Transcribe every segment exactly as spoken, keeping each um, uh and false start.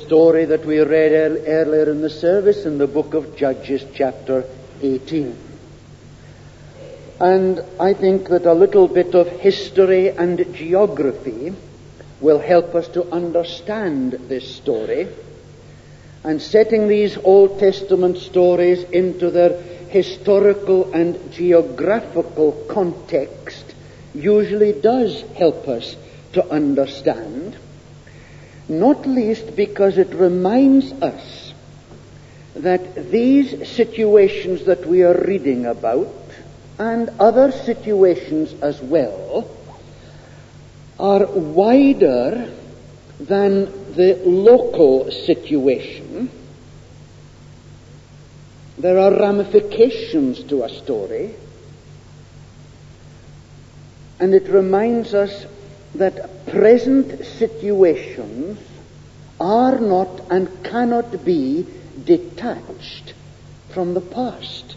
Story that we read earlier in the service in the book of Judges, chapter eighteen. And I think that a little bit of history and geography will help us to understand this story. And setting these Old Testament stories into their historical and geographical context usually does help us to understand. Not least because it reminds us that these situations that we are reading about, and other situations as well, are wider than the local situation. There are ramifications to a story, and it reminds us that present situations are not and cannot be detached from the past.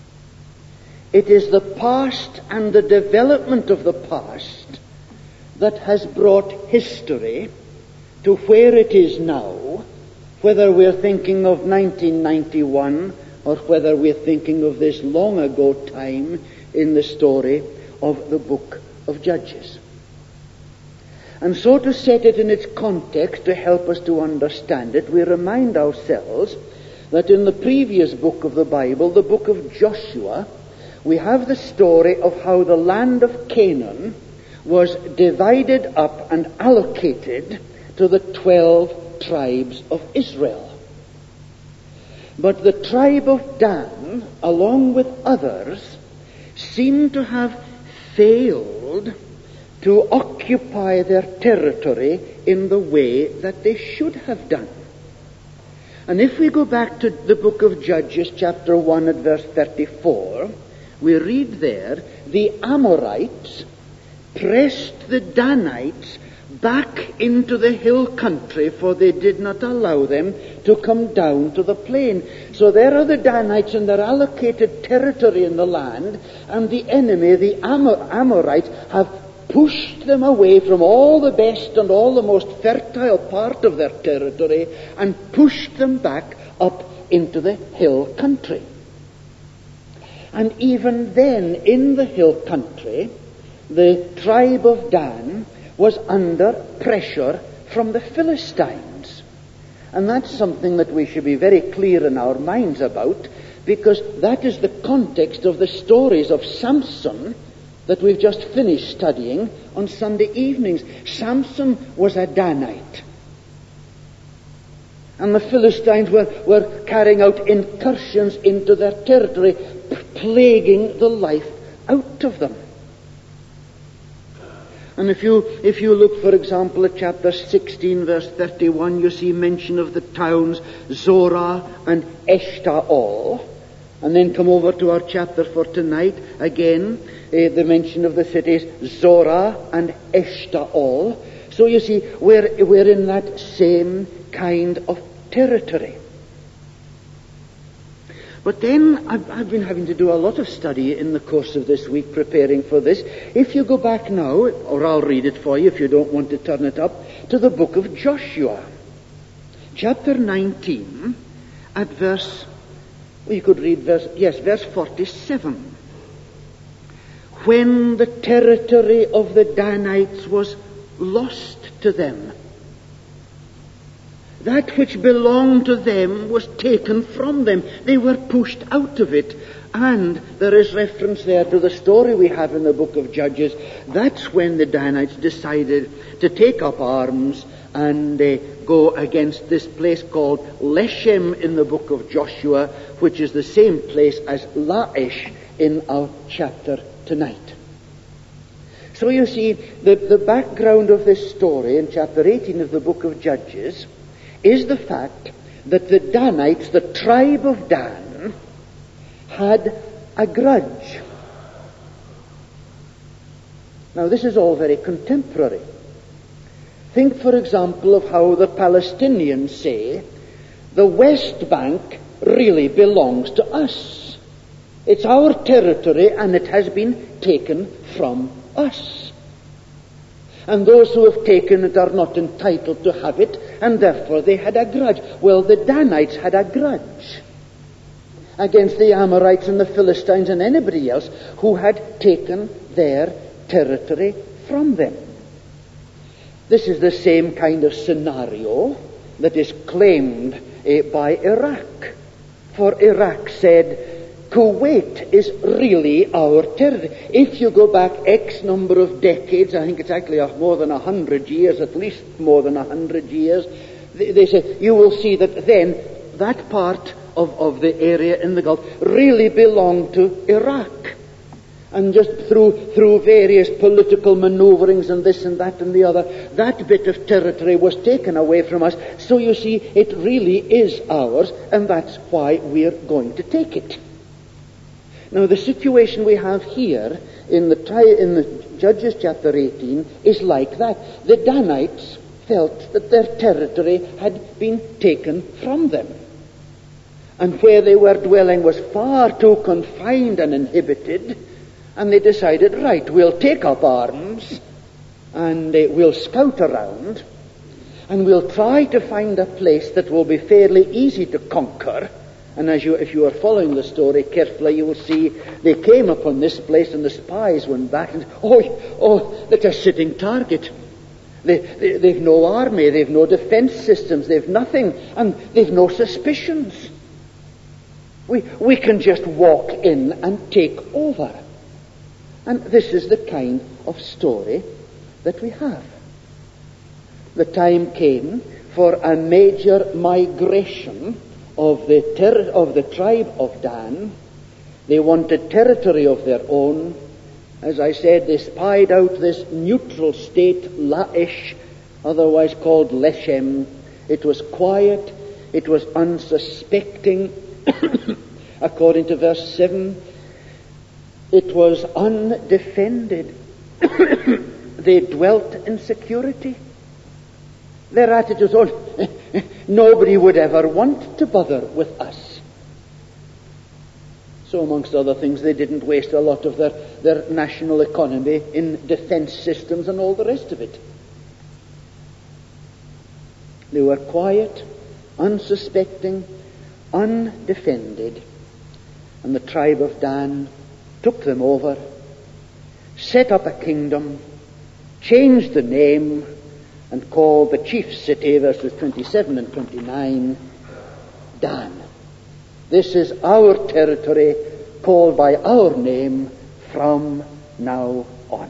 It is the past and the development of the past that has brought history to where it is now, whether we're thinking of nineteen ninety-one or whether we're thinking of this long ago time in the story of the book of Judges. And so to set it in its context to help us to understand it, we remind ourselves that in the previous book of the Bible, the book of Joshua, we have the story of how the land of Canaan was divided up and allocated to the twelve tribes of Israel. But the tribe of Dan, along with others, seem to have failed to occupy their territory in the way that they should have done. And if we go back to the book of Judges, chapter one at verse thirty-four, we read there, the Amorites pressed the Danites back into the hill country, for they did not allow them to come down to the plain. So there are the Danites in their allocated territory in the land, and the enemy, the Amor- Amorites, have pushed them away from all the best and all the most fertile part of their territory and pushed them back up into the hill country. And even then, in the hill country, the tribe of Dan was under pressure from the Philistines. And that's something that we should be very clear in our minds about, because that is the context of the stories of Samson that we've just finished studying on Sunday evenings. Samson was a Danite. And the Philistines were, were carrying out incursions into their territory, p- plaguing the life out of them. And if you if you look, for example, at chapter sixteen, verse thirty-one, you see mention of the towns Zorah and Eshtaol. And then come over to our chapter for tonight, again, uh, the mention of the cities Zorah and Eshtaol. So you see, we're, we're in that same kind of territory. But then, I've, I've been having to do a lot of study in the course of this week preparing for this. If you go back now, or I'll read it for you if you don't want to turn it up, to the book of Joshua, chapter nineteen, at verse, well, you could read verse, yes, verse forty-seven. When the territory of the Danites was lost to them, that which belonged to them was taken from them. They were pushed out of it. And there is reference there to the story we have in the book of Judges. That's when the Danites decided to take up arms and uh, go against this place called Leshem in the book of Joshua, which is the same place as Laish in our chapter tonight. So you see, the, the background of this story in chapter eighteen of the book of Judges is the fact that the Danites, the tribe of Dan, had a grudge. Now this is all very contemporary. Think, for example, of how the Palestinians say, the West Bank really belongs to us. It's our territory and it has been taken from us. And those who have taken it are not entitled to have it, and therefore they had a grudge. Well, the Danites had a grudge against the Amorites and the Philistines and anybody else who had taken their territory from them. This is the same kind of scenario that is claimed uh, by Iraq. For Iraq said, Kuwait is really our territory. If you go back X number of decades, I think it's actually more than a hundred years, at least more than a hundred years, they, they say, you will see that then that part of, of the area in the Gulf really belonged to Iraq. And just through through various political maneuverings and this and that and the other, that bit of territory was taken away from us. So you see, it really is ours, and that's why we're going to take it. Now, the situation we have here in the tri- in the Judges chapter eighteen is like that. The Danites felt that their territory had been taken from them, and where they were dwelling was far too confined and inhibited. And they decided, right, we'll take up arms, and uh, we'll scout around, and we'll try to find a place that will be fairly easy to conquer. And as you, if you are following the story carefully, you will see they came upon this place, and the spies went back and, oh, oh, that's a sitting target. They, they, they've no army, they've no defense systems, they've nothing, and they've no suspicions. We, we can just walk in and take over. And this is the kind of story that we have. The time came for a major migration of the ter- of the tribe of Dan. They wanted territory of their own. As I said, they spied out this neutral state, Laish, otherwise called Leshem. It was quiet. It was unsuspecting. According to verse seven, it was undefended. They dwelt in security. Their attitude was, oh, nobody would ever want to bother with us. So amongst other things, they didn't waste a lot of their, their national economy in defense systems and all the rest of it. They were quiet, unsuspecting, undefended. And the tribe of Dan took them over, set up a kingdom, changed the name, and called the chief city, verses twenty-seven and twenty-nine, Dan. This is our territory, called by our name from now on.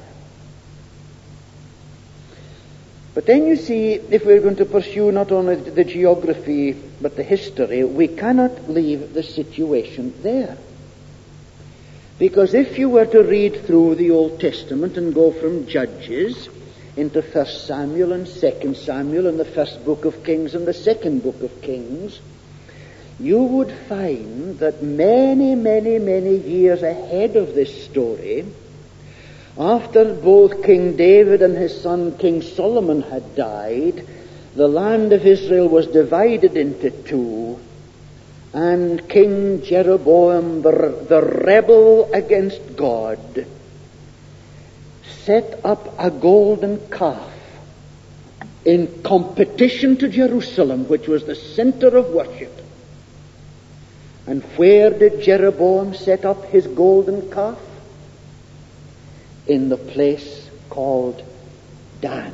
But then you see, if we're going to pursue not only the geography but the history, we cannot leave the situation there. Because if you were to read through the Old Testament and go from Judges into First Samuel and Second Samuel and the first book of Kings and the second book of Kings, you would find that many, many, many years ahead of this story, after both King David and his son King Solomon had died, the land of Israel was divided into two. And King Jeroboam, the, the rebel against God, set up a golden calf in competition to Jerusalem, which was the center of worship. And where did Jeroboam set up his golden calf? In the place called Dan.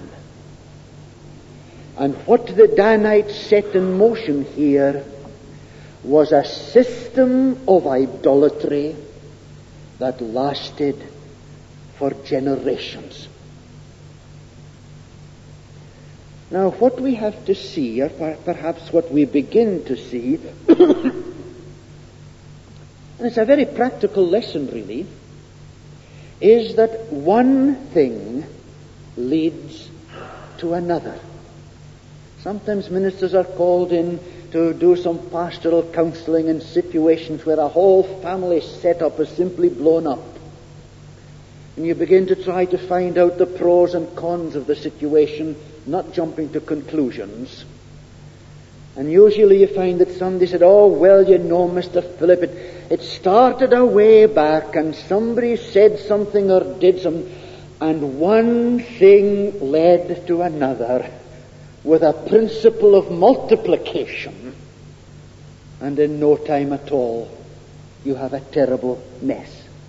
And what the Danites set in motion here was a system of idolatry that lasted for generations. Now, what we have to see, or perhaps what we begin to see, and it's a very practical lesson really, is that one thing leads to another. Sometimes ministers are called in to do some pastoral counseling in situations where a whole family setup is simply blown up. And you begin to try to find out the pros and cons of the situation, not jumping to conclusions. And usually you find that somebody said, oh, well, you know, Mister Philip, it, it started a way back and somebody said something or did something. And one thing led to another with a principle of multiplication. And in no time at all, you have a terrible mess.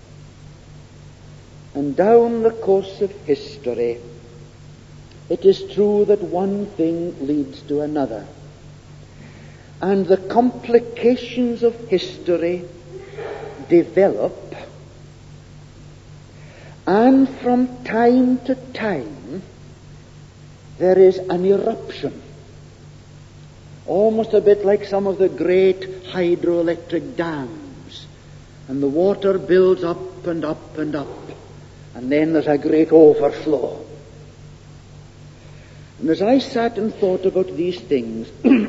And down the course of history, it is true that one thing leads to another. And the complications of history develop. And from time to time, there is an eruption. Almost a bit like some of the great hydroelectric dams. And the water builds up and up and up. And then there's a great overflow. And as I sat and thought about these things,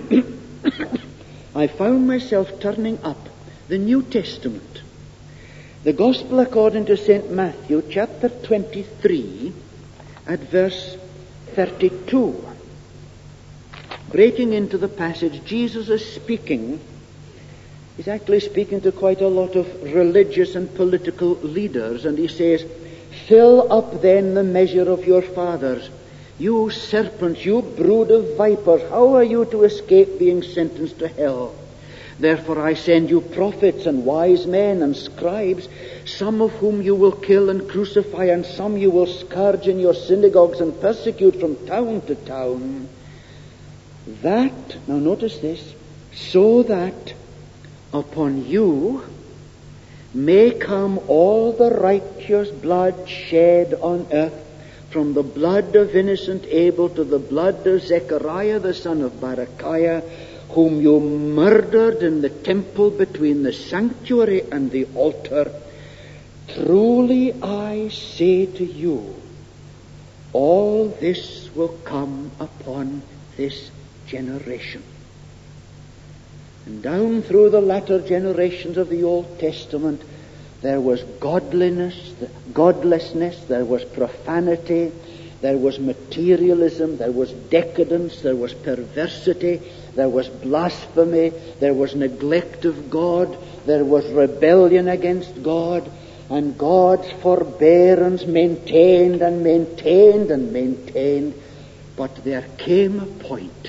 I found myself turning up the New Testament. The Gospel according to Saint Matthew, chapter twenty-three, at verse thirty-two. Breaking into the passage, Jesus is speaking. He's actually speaking to quite a lot of religious and political leaders, and he says, "Fill up then the measure of your fathers. You serpents, you brood of vipers, how are you to escape being sentenced to hell? Therefore I send you prophets and wise men and scribes, some of whom you will kill and crucify, and some you will scourge in your synagogues and persecute from town to town. That," now notice this, "so that upon you may come all the righteous blood shed on earth, from the blood of innocent Abel to the blood of Zechariah the son of Berechiah, whom you murdered in the temple between the sanctuary and the altar. Truly I say to you, all this will come upon this generation." And down through the latter generations of the Old Testament, there was godliness, godlessness, there was profanity, there was materialism, there was decadence, there was perversity, there was blasphemy, there was neglect of God, there was rebellion against God, and God's forbearance maintained and maintained and maintained. But there came a point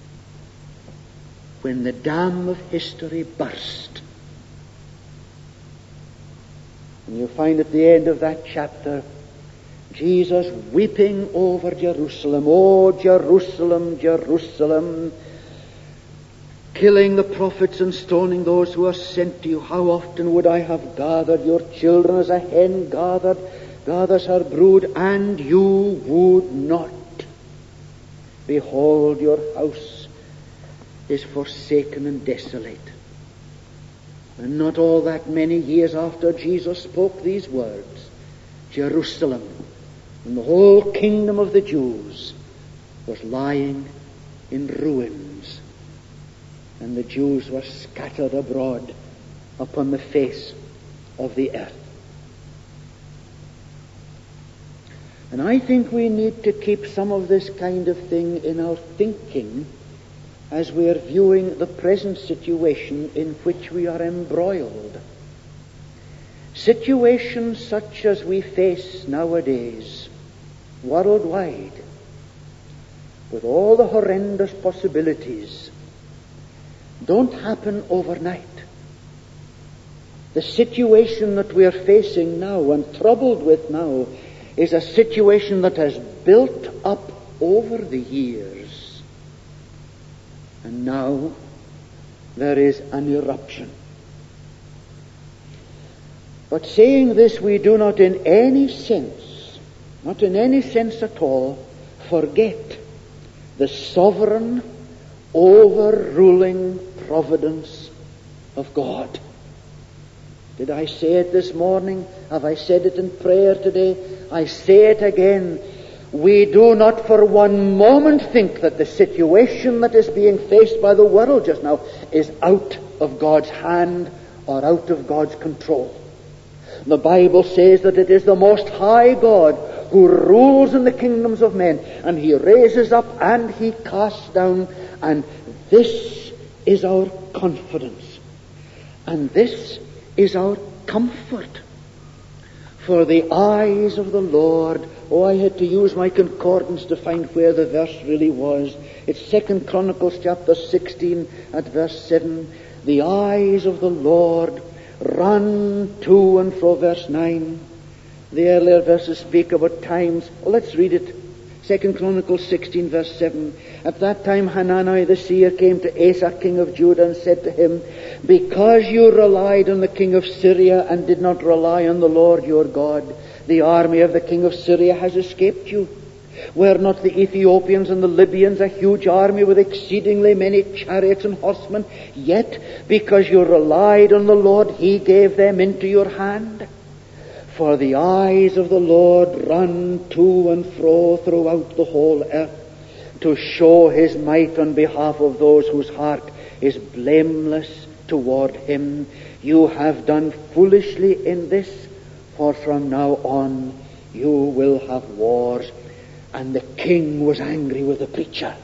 when the dam of history burst. And you find at the end of that chapter, Jesus weeping over Jerusalem. "Oh, Jerusalem, Jerusalem, killing the prophets and stoning those who are sent to you. How often would I have gathered your children as a hen gathered, gathers her brood, and you would not. Behold, your house is forsaken and desolate." And not all that many years after Jesus spoke these words, Jerusalem and the whole kingdom of the Jews was lying in ruins, and the Jews were scattered abroad upon the face of the earth. And I think we need to keep some of this kind of thing in our thinking as we are viewing the present situation in which we are embroiled. Situations such as we face nowadays, worldwide, with all the horrendous possibilities, don't happen overnight. The situation that we are facing now and troubled with now is a situation that has built up over the years. And now there is an eruption. But saying this, we do not in any sense, not in any sense at all, forget the sovereign, overruling providence of God. Did I say it this morning? Have I said it in prayer today? I say it again. We do not for one moment think that the situation that is being faced by the world just now is out of God's hand or out of God's control. The Bible says that it is the Most High God who rules in the kingdoms of men, and He raises up and He casts down, and this is our confidence, and this is our comfort. For the eyes of the Lord. Oh, I had to use my concordance to find where the verse really was. It's Second Chronicles chapter sixteen at verse seven. The eyes of the Lord run to and fro, verse nine. The earlier verses speak about times. Oh, let's read it. Second Chronicles sixteen, verse seven. At that time Hanani the seer came to Asa, king of Judah, and said to him, because you relied on the king of Syria and did not rely on the Lord your God, the army of the king of Syria has escaped you. Were not the Ethiopians and the Libyans a huge army with exceedingly many chariots and horsemen? Yet, because you relied on the Lord, he gave them into your hand. For the eyes of the Lord run to and fro throughout the whole earth, to show his might on behalf of those whose heart is blameless toward him. You have done foolishly in this, for from now on you will have wars. And the king was angry with the preacher.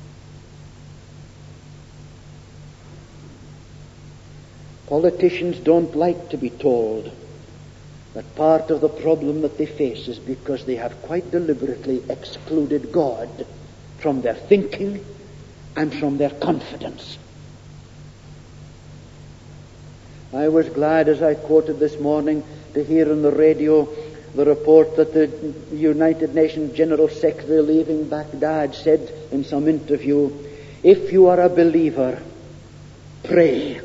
Politicians don't like to be told that part of the problem that they face is because they have quite deliberately excluded God from their thinking and from their confidence. I was glad, as I quoted this morning, to hear on the radio the report that the United Nations General Secretary leaving Baghdad said in some interview, if you are a believer, pray.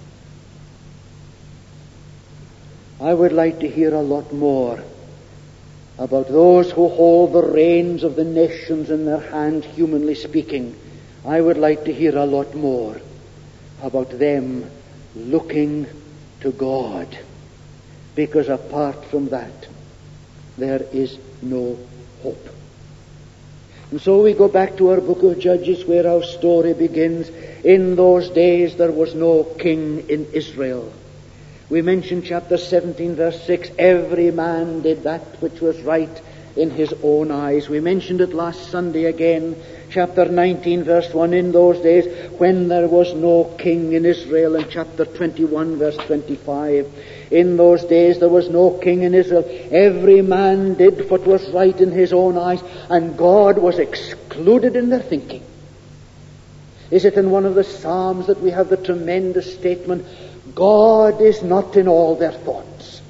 I would like to hear a lot more about those who hold the reins of the nations in their hands, humanly speaking. I would like to hear a lot more about them looking to God, because apart from that, there is no hope. And so we go back to our book of Judges, where our story begins. In those days there was no king in Israel. We mentioned chapter seventeen, verse six. Every man did that which was right in his own eyes. We mentioned it last Sunday again. Chapter nineteen, verse one. In those days when there was no king in Israel. And chapter twenty-one, verse twenty-five. In those days there was no king in Israel. Every man did what was right in his own eyes, and God was excluded in their thinking. Is it in one of the Psalms that we have the tremendous statement, God is not in all their thoughts?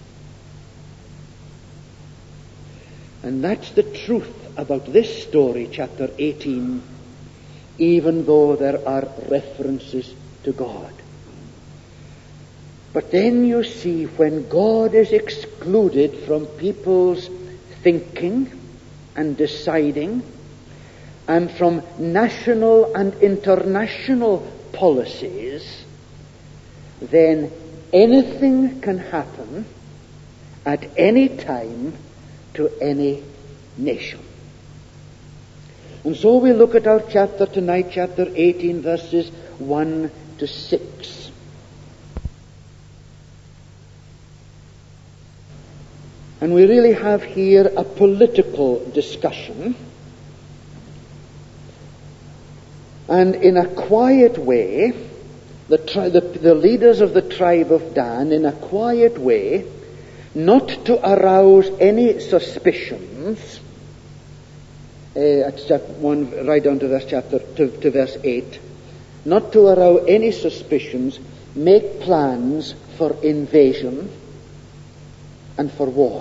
And that's the truth about this story, chapter eighteen, even though there are references to God. But then you see, when God is excluded from people's thinking and deciding, and from national and international policies, then anything can happen at any time to any nation. And so we look at our chapter tonight, chapter eighteen, verses one to six. And we really have here a political discussion. And in a quiet way, the, tri- the, the leaders of the tribe of Dan, in a quiet way, not to arouse any suspicions, uh, at chapter one, right down to verse chapter to, to verse eight, not to arouse any suspicions, make plans for invasion and for war.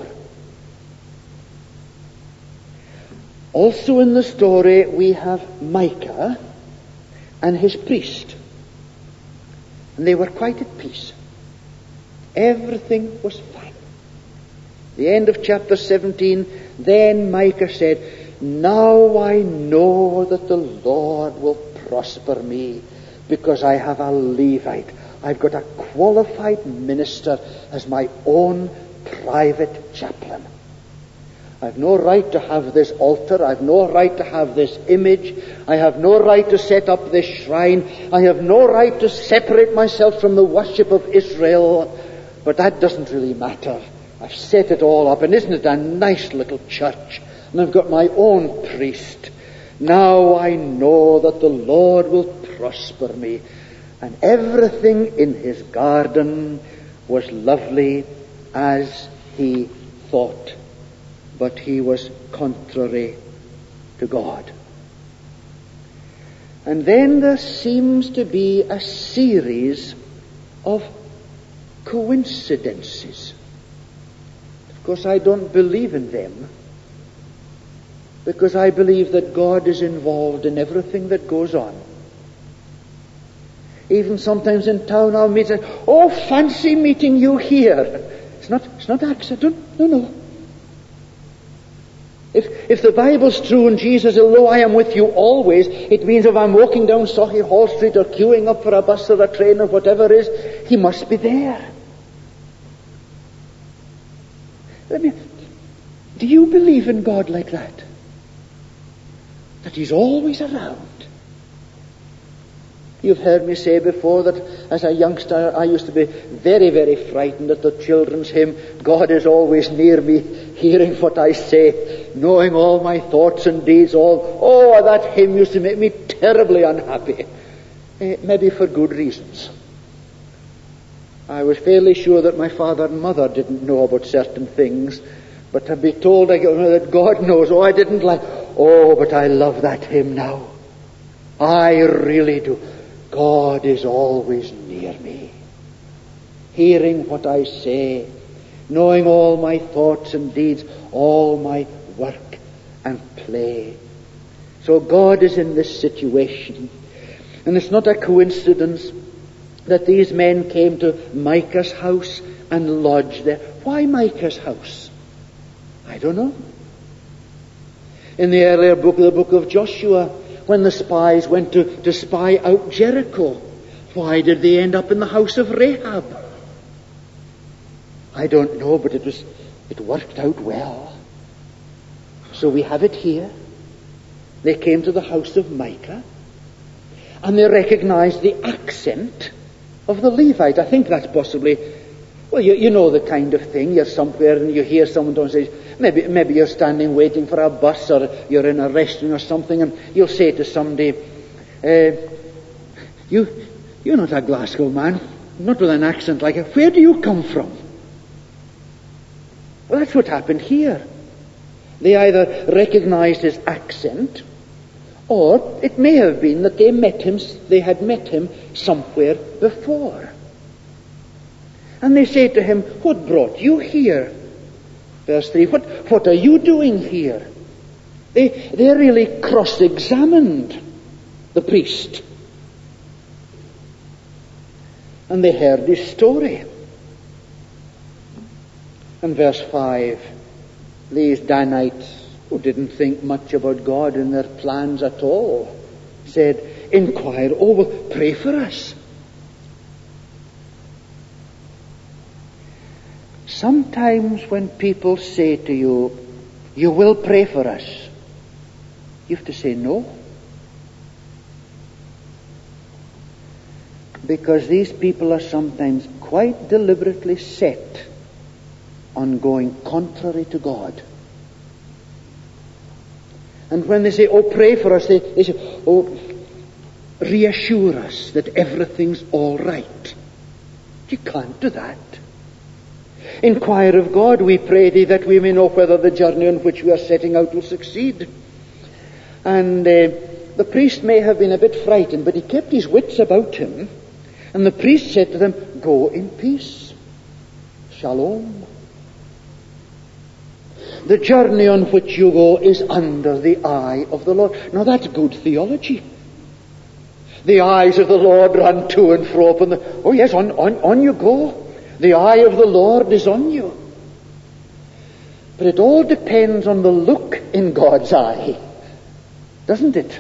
Also in the story we have Micah and his priest. And they were quite at peace. Everything was fine. The end of chapter seventeen, then Micah said, now I know that the Lord will prosper me, because I have a Levite. I've got a qualified minister as my own private chaplain. I've no right to have this altar. I've no right to have this image. I have no right to set up this shrine. I have no right to separate myself from the worship of Israel. But that doesn't really matter. I've set it all up, and isn't it a nice little church? And I've got my own priest. Now I know that the Lord will prosper me. And everything in his garden was lovely as he thought, but he was contrary to God. And then there seems to be a series of coincidences. Of course, I don't believe in them, because I believe that God is involved in everything that goes on. Even sometimes in town I'll meet and say, oh, fancy meeting you here. It's not, it's not accident. No, no. If, if the Bible's true and Jesus says, lo, I am with you always, it means if I'm walking down Sauchiehall Hall Street or queuing up for a bus or a train or whatever it is, he must be there. I mean, do you believe in God like that? That he's always around? You've heard me say before that as a youngster I used to be very, very frightened at the children's hymn, God is always near me, hearing what I say, knowing all my thoughts and deeds. All Oh, that hymn used to make me terribly unhappy. Eh, maybe for good reasons. I was fairly sure that my father and mother didn't know about certain things, but to be told that God knows, oh, I didn't like, oh, but I love that hymn now. I really do. God is always near me, hearing what I say, knowing all my thoughts and deeds, all my work and play. So God is in this situation. And it's not a coincidence that these men came to Micah's house and lodged there. Why Micah's house? I don't know. In the earlier book, the book of Joshua, when the spies went to, to spy out Jericho, why did they end up in the house of Rahab? I don't know, but it was it worked out well. So we have it here. They came to the house of Micah, and they recognized the accent of the Levite. I think that's possibly, well, you, you know the kind of thing. You're somewhere and you hear someone don't say, maybe maybe you're standing waiting for a bus, or you're in a restaurant or something, and you'll say to somebody, uh, you, you're not a Glasgow man, not with an accent like that. Where do you come from? Well, that's what happened here. They either recognized his accent, or it may have been that they met him, they had met him somewhere before. And they say to him, what brought you here? Verse three, what, what are you doing here? They, they really cross-examined the priest. And they heard his story. And verse five, these Danites, who didn't think much about God in their plans at all, said, inquire, oh, well, pray for us. Sometimes when people say to you, you will pray for us, you have to say no. Because these people are sometimes quite deliberately set on going contrary to God. And when they say, oh, pray for us, they, they say, oh, reassure us that everything's all right. You can't do that. Inquire of God, we pray thee, that we may know whether the journey on which we are setting out will succeed. And uh, the priest may have been a bit frightened, but he kept his wits about him. And the priest said to them, go in peace. Shalom. The journey on which you go is under the eye of the Lord. Now that's good theology. The eyes of the Lord run to and fro upon the... Oh yes, on, on, on you go. The eye of the Lord is on you. But it all depends on the look in God's eye, doesn't it?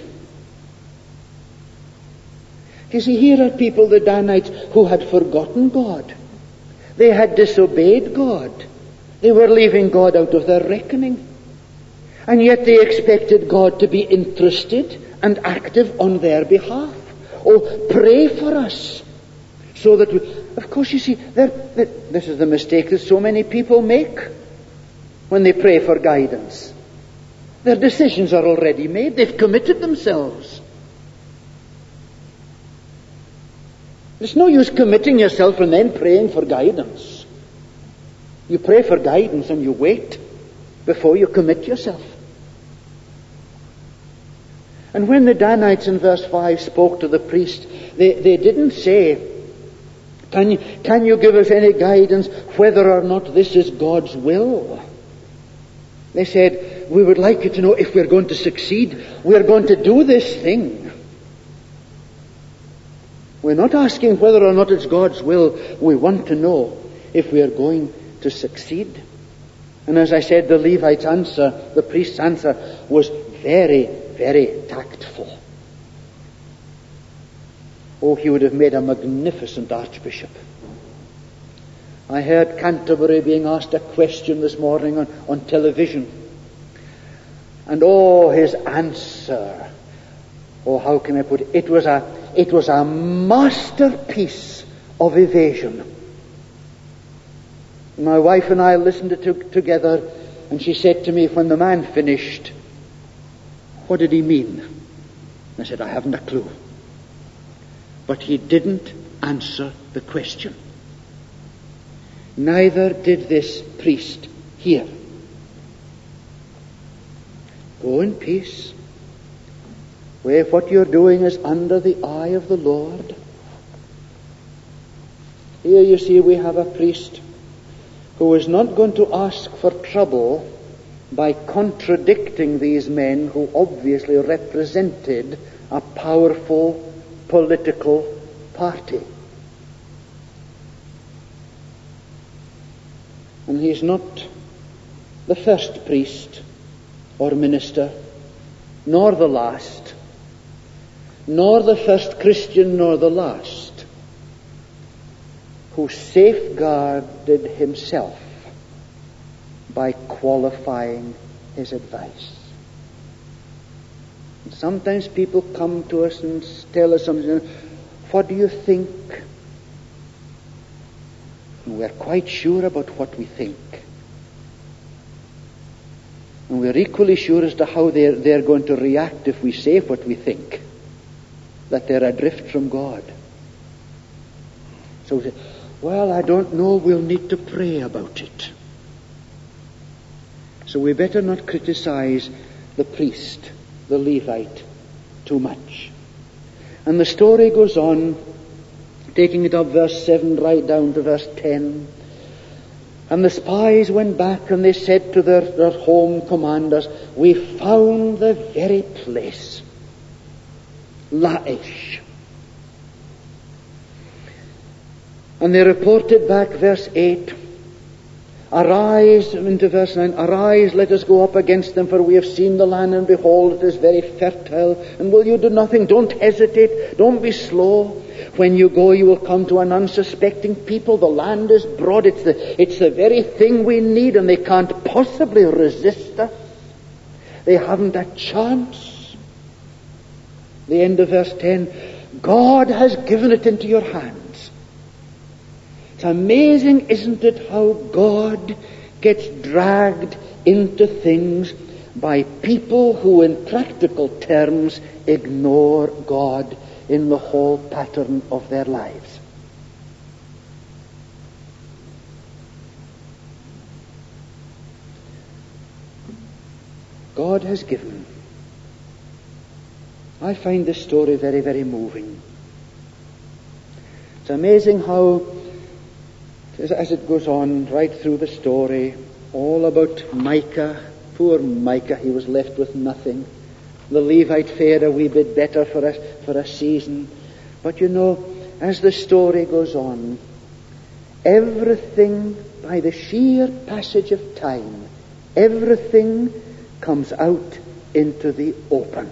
You see, here are people, the Danites, who had forgotten God. They had disobeyed God. They were leaving God out of their reckoning. And yet they expected God to be interested and active on their behalf. Oh, pray for us. So that, we, of course, you see, they're, they're, this is the mistake that so many people make when they pray for guidance. Their decisions are already made. They've committed themselves. There's no use committing yourself and then praying for guidance. You pray for guidance and you wait before you commit yourself. And when the Danites in verse five spoke to the priest, they, they didn't say, can you, can you give us any guidance whether or not this is God's will? They said, we would like you to know if we're going to succeed, we're going to do this thing. We're not asking whether or not it's God's will. We want to know if we are going to succeed. And as I said, the Levite's answer, the priest's answer, was very, very tactful. Oh, he would have made a magnificent archbishop. I heard Canterbury being asked a question this morning on, on television. And oh, his answer, oh, how can I put it? It was a, it was a masterpiece of evasion. My wife and I listened to it together, and she said to me when the man finished, what did he mean? And I said, I haven't a clue. But he didn't answer the question. Neither did this priest here. Go in peace. Where what you're doing is under the eye of the Lord. Here you see we have a priest who is not going to ask for trouble by contradicting these men who obviously represented a powerful political party. And he's not the first priest or minister, nor the last, nor the first Christian, nor the last, who safeguarded himself by qualifying his advice. And sometimes people come to us and tell us something, what do you think? And we're quite sure about what we think. And we're equally sure as to how they're, they're going to react if we say what we think, that they're adrift from God. So we say, well, I don't know, we'll need to pray about it. So we better not criticize the priest, the Levite, too much. And the story goes on, taking it up verse seven right down to verse ten. And the spies went back and they said to their, their home commanders, we found the very place, Laish. And they reported back, verse eight, arise, into verse nine, arise, let us go up against them, for we have seen the land, and behold, it is very fertile. And will you do nothing? Don't hesitate. Don't be slow. When you go, you will come to an unsuspecting people. The land is broad. It's the, it's the very thing we need, and they can't possibly resist us. They haven't a chance. The end of verse ten, God has given it into your hands. It's amazing, isn't it, how God gets dragged into things by people who in practical terms ignore God in the whole pattern of their lives. God has given. I find this story very, very moving. It's amazing how, as it goes on right through the story, all about Micah. Poor Micah, he was left with nothing. The Levite fared a wee bit better for a, for a season. But you know, as the story goes on, everything, by the sheer passage of time, everything comes out into the open.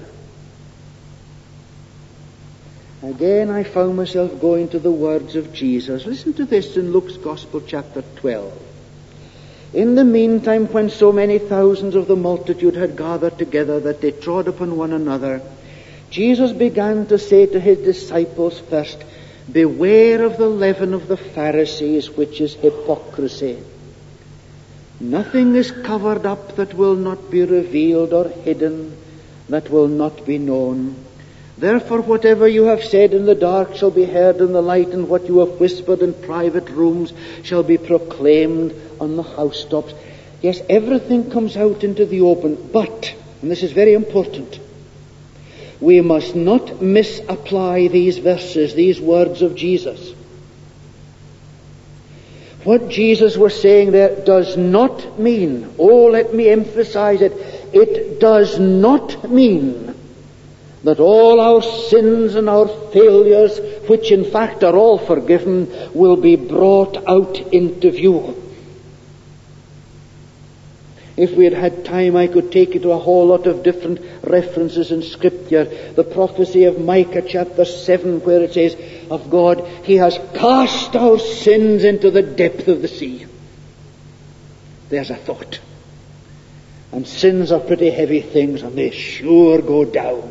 Again, I found myself going to the words of Jesus. Listen to this in Luke's Gospel, chapter twelve. In the meantime, when so many thousands of the multitude had gathered together that they trod upon one another, Jesus began to say to his disciples first, beware of the leaven of the Pharisees, which is hypocrisy. Nothing is covered up that will not be revealed, or hidden that will not be known. Therefore, whatever you have said in the dark shall be heard in the light, and what you have whispered in private rooms shall be proclaimed on the housetops. Yes, everything comes out into the open, but, and this is very important, we must not misapply these verses, these words of Jesus. What Jesus was saying there does not mean, oh, let me emphasize it, it does not mean that all our sins and our failures, which in fact are all forgiven, will be brought out into view. If we had had time, I could take you to a whole lot of different references in Scripture. The prophecy of Micah chapter seven, where it says of God, He has cast our sins into the depth of the sea. There's a thought. And sins are pretty heavy things, and they sure go down.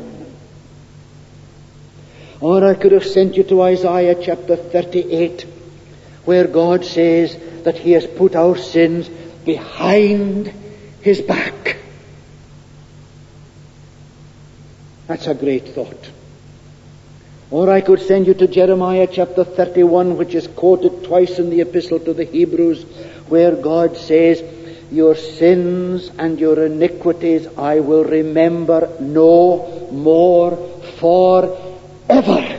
Or I could have sent you to Isaiah chapter thirty-eight, where God says that He has put our sins behind His back. That's a great thought. Or I could send you to Jeremiah chapter thirty-one, which is quoted twice in the epistle to the Hebrews, where God says, your sins and your iniquities I will remember no more forever.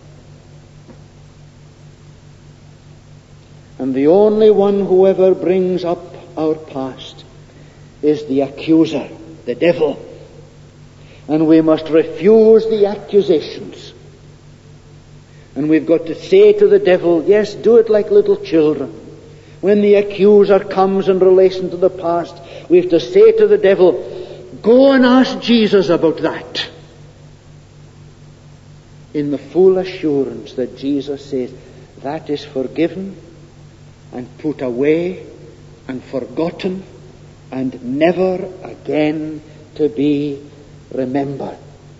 And the only one who ever brings up our past is the accuser, the devil. And we must refuse the accusations. And we've got to say to the devil, yes, do it like little children. When the accuser comes in relation to the past, we have to say to the devil, go and ask Jesus about that. In the full assurance that Jesus says, that is forgiven and put away and forgotten and never again to be remembered.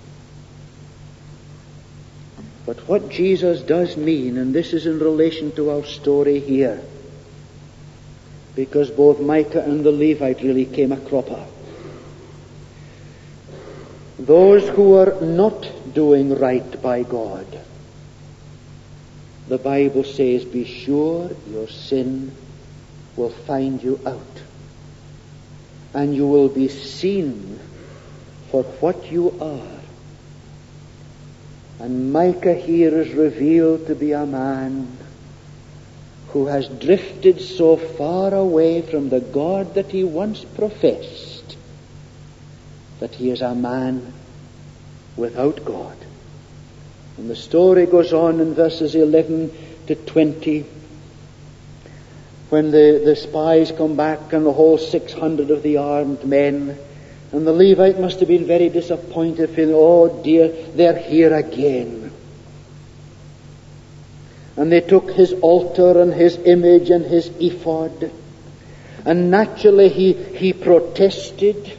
But what Jesus does mean, and this is in relation to our story here, because both Micah and the Levite really came a cropper. Those who are not doing right by God, the Bible says, be sure your sin will find you out. And you will be seen for what you are. And Micah here is revealed to be a man who has drifted so far away from the God that he once professed that he is a man without God. And the story goes on in verses eleven to twenty, when the, the spies come back and the whole six hundred of the armed men, and the Levite must have been very disappointed, feeling, oh dear, they're here again. And they took his altar and his image and his ephod. And naturally he, he protested.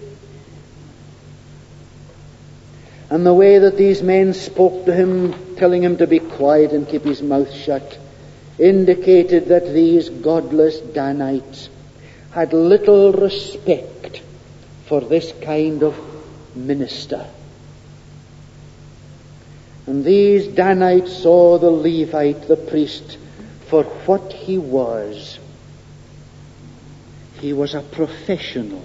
And the way that these men spoke to him, telling him to be quiet and keep his mouth shut, indicated that these godless Danites had little respect for this kind of minister. And these Danites saw the Levite, the priest, for what he was. He was a professional.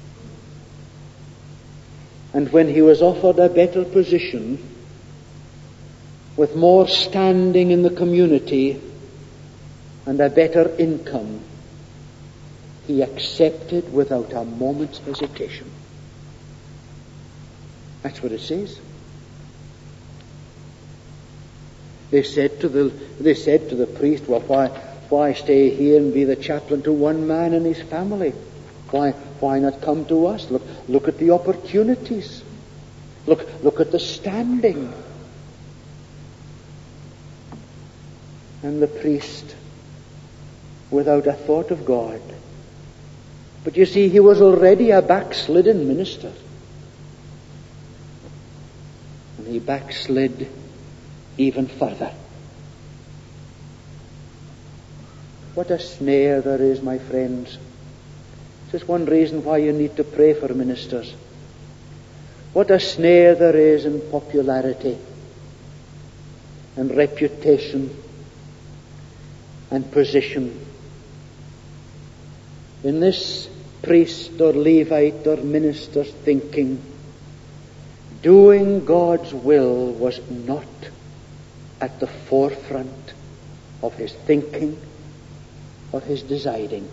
And when he was offered a better position, with more standing in the community and a better income, he accepted without a moment's hesitation. That's what it says. They said to the they said to the priest, well, why why stay here and be the chaplain to one man and his family? Why why not come to us? Look look at the opportunities. Look look at the standing. And the priest, without a thought of God. But you see, he was already a backslidden minister. And he backslid even further. What a snare there is, my friends. This is one reason why you need to pray for ministers. What a snare there is in popularity and reputation and position. In this priest or Levite or minister's thinking, doing God's will was not at the forefront of his thinking, of his deciding.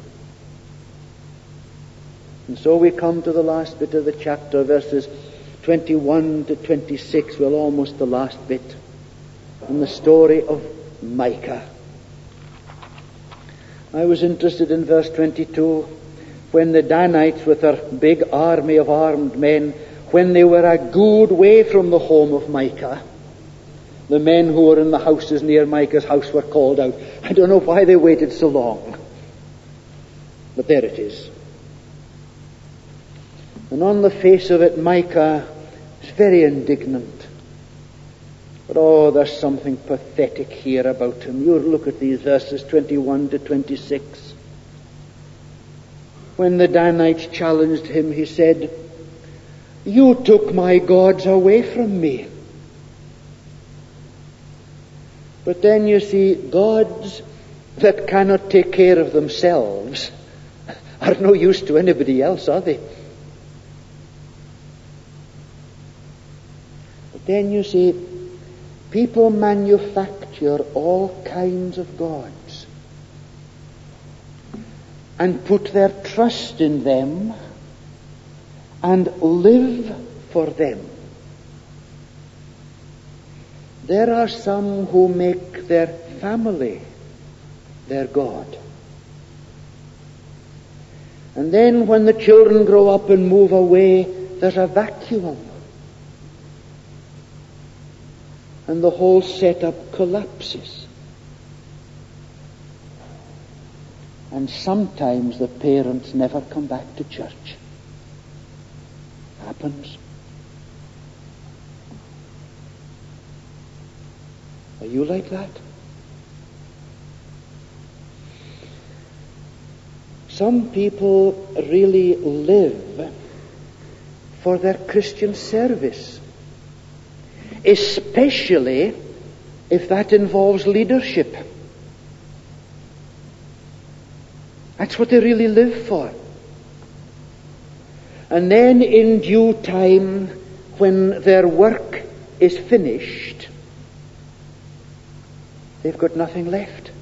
And so we come to the last bit of the chapter, verses twenty-one to twenty-six, well, almost the last bit, in the story of Micah. I was interested in verse twenty-two, when the Danites, with their big army of armed men, when they were a good way from the home of Micah, the men who were in the houses near Micah's house were called out. I don't know why they waited so long, but there it is. And on the face of it, Micah is very indignant. But oh, there's something pathetic here about him. You look at these verses twenty-one to twenty-six. When the Danites challenged him, he said, "You took my gods away from me." But then you see, gods that cannot take care of themselves are no use to anybody else, are they? But then you see, people manufacture all kinds of gods and put their trust in them and live for them. There are some who make their family their God. And then when the children grow up and move away, there's a vacuum. And the whole setup collapses. And sometimes the parents never come back to church. Happens. Are you like that? Some people really live for their Christian service, especially if that involves leadership. That's what they really live for. And then in due time, when their work is finished, they've got nothing left.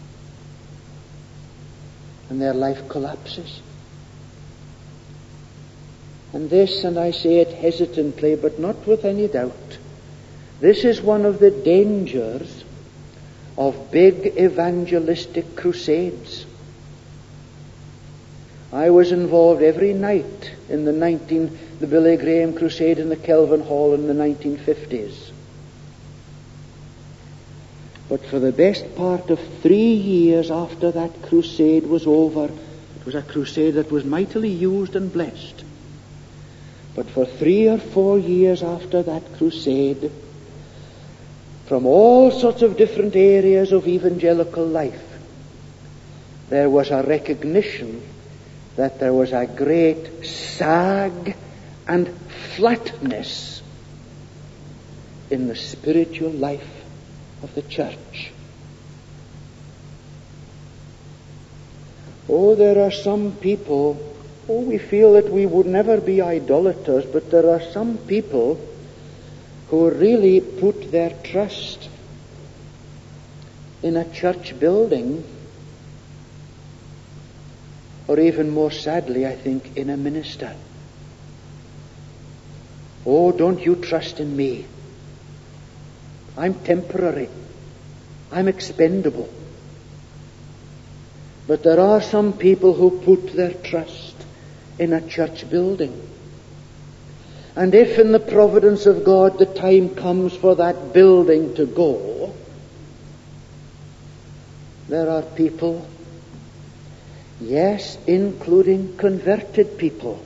And their life collapses. And this, and I say it hesitantly, but not with any doubt, this is one of the dangers of big evangelistic crusades. I was involved every night in the nineteen the Billy Graham crusade in the Kelvin Hall in the nineteen fifties. But for the best part of three years after that crusade was over, it was a crusade that was mightily used and blessed. But for three or four years after that crusade, from all sorts of different areas of evangelical life, there was a recognition that there was a great sag and flatness in the spiritual life of the church. Oh, there are some people, oh, we feel that we would never be idolaters, but there are some people who really put their trust in a church building, or even more sadly, I think, in a minister. Oh, don't you trust in me. I'm temporary. I'm expendable. But there are some people who put their trust in a church building. And if in the providence of God the time comes for that building to go, there are people, yes, including converted people,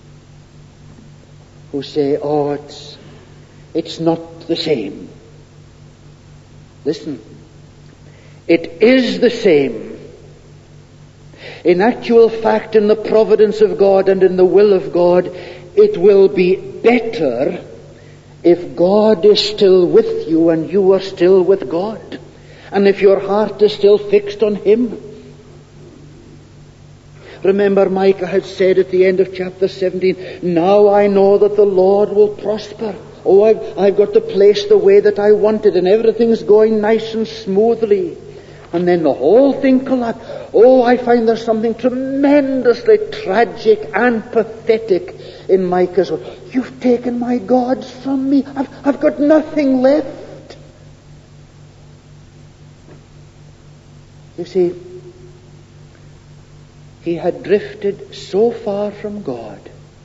who say, oh, it's, it's not the same. Listen, it is the same. In actual fact, in the providence of God and in the will of God, it will be better if God is still with you and you are still with God, and if your heart is still fixed on Him. Remember, Micah had said at the end of chapter seventeen, now I know that the Lord will prosper. Oh, I've, I've got the place the way that I wanted, and everything's going nice and smoothly. And then the whole thing collapsed. Oh, I find there's something tremendously tragic and pathetic in Micah's word. You've taken my gods from me. I've, I've got nothing left. You see, he had drifted so far from God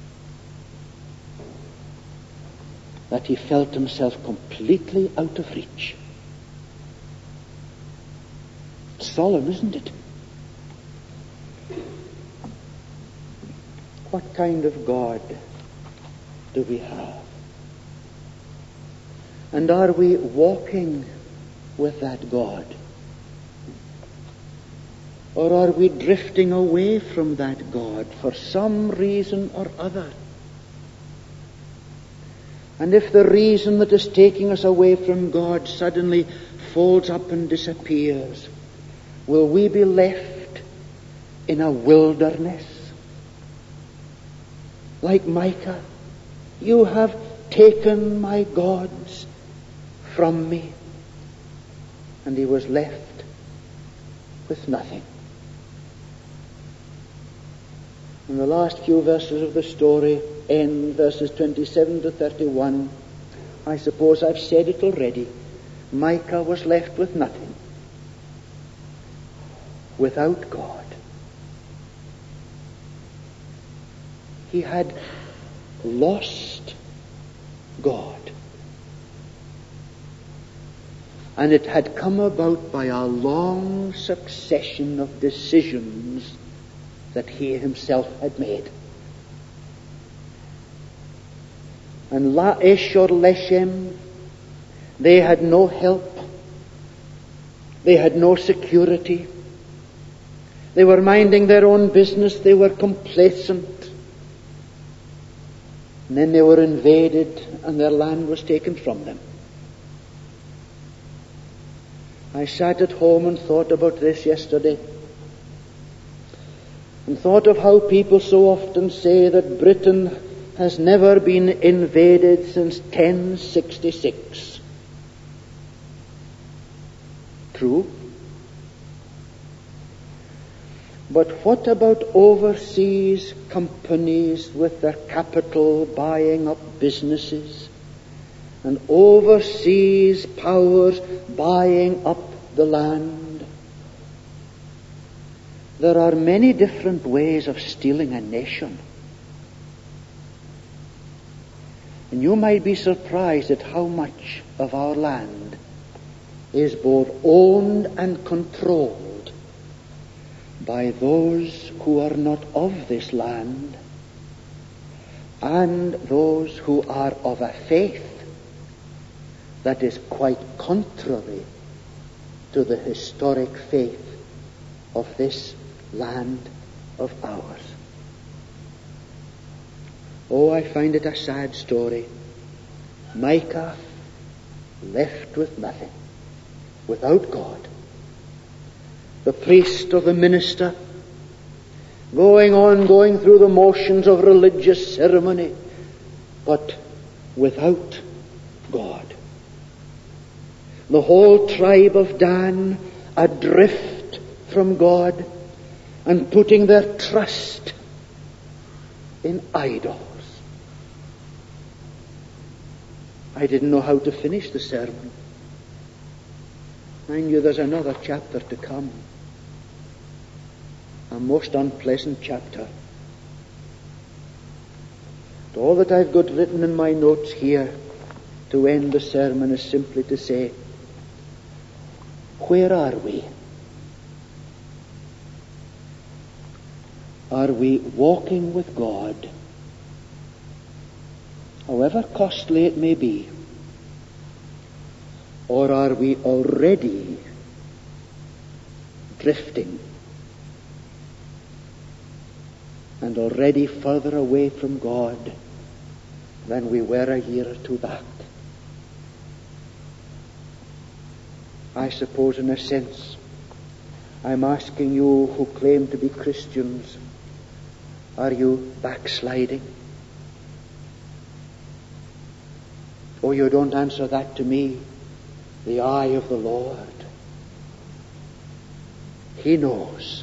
that he felt himself completely out of reach. Solemn, isn't it? What kind of God do we have? And are we walking with that God? Or are we drifting away from that God for some reason or other? And if the reason that is taking us away from God suddenly folds up and disappears, will we be left in a wilderness? Like Micah, you have taken my gods from me. And he was left with nothing. And the last few verses of the story end, verses twenty-seven to thirty-one. I suppose I've said it already. Micah was left with nothing. Without God. He had lost God. And it had come about by a long succession of decisions that he himself had made. And Laish or Leshem, they had no help. They had no security. They were minding their own business. They were complacent. And then they were invaded and their land was taken from them. I sat at home and thought about this yesterday. And thought of how people so often say that Britain has never been invaded since ten sixty-six. True. But what about overseas companies with their capital buying up businesses, and overseas powers buying up the land? There are many different ways of stealing a nation. And you might be surprised at how much of our land is both owned and controlled by those who are not of this land and those who are of a faith that is quite contrary to the historic faith of this land of ours. Oh, I find it a sad story. Micah left with nothing, without God. The priest or the minister, going on, going through the motions of religious ceremony, but without God. The whole tribe of Dan adrift from God and putting their trust in idols. I didn't know how to finish the sermon. I knew there's another chapter to come. A most unpleasant chapter. But all that I've got written in my notes here to end the sermon is simply to say, where are we? Are we walking with God, however costly it may be? Or are we already drifting and already further away from God than we were a year or two back. I suppose in a sense I'm asking you who claim to be Christians, are you backsliding? Oh, you don't answer that to me. The eye of the Lord, He knows.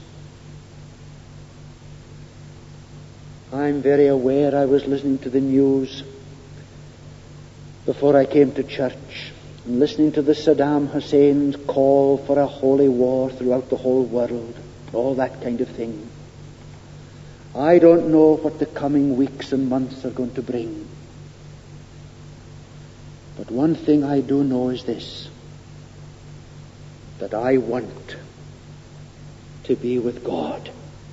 I'm very aware. I was listening to the news before I came to church, and listening to the Saddam Hussein's call for a holy war throughout the whole world, all that kind of thing. I don't know what the coming weeks and months are going to bring. But one thing I do know is this, that I want to be with God.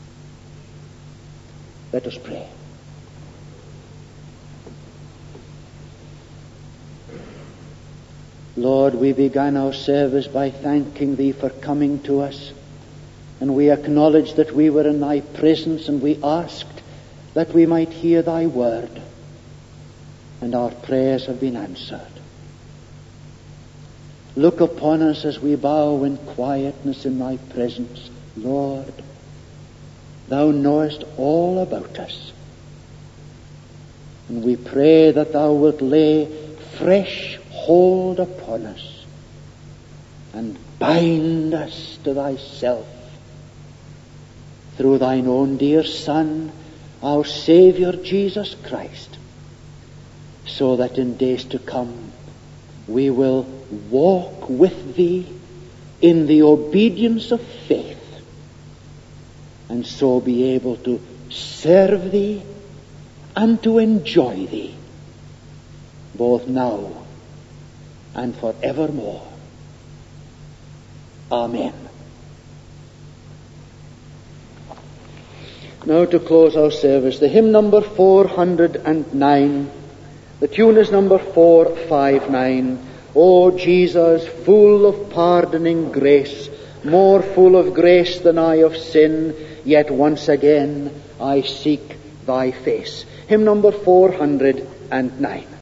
Let us pray. Lord, we began our service by thanking Thee for coming to us, and we acknowledged that we were in Thy presence, and we asked that we might hear Thy word, and our prayers have been answered. Look upon us as we bow in quietness in Thy presence. Lord, Thou knowest all about us, and we pray that Thou wilt lay fresh hold upon us and bind us to Thyself through Thine own dear Son, our Saviour Jesus Christ, so that in days to come we will walk with Thee in the obedience of faith, and so be able to serve Thee and to enjoy Thee, both now and forevermore. Amen. Now, to close our service, the hymn number four hundred nine. The tune is number four five nine. O Jesus, full of pardoning grace, more full of grace than I of sin, yet once again I seek Thy face. Hymn number four hundred nine.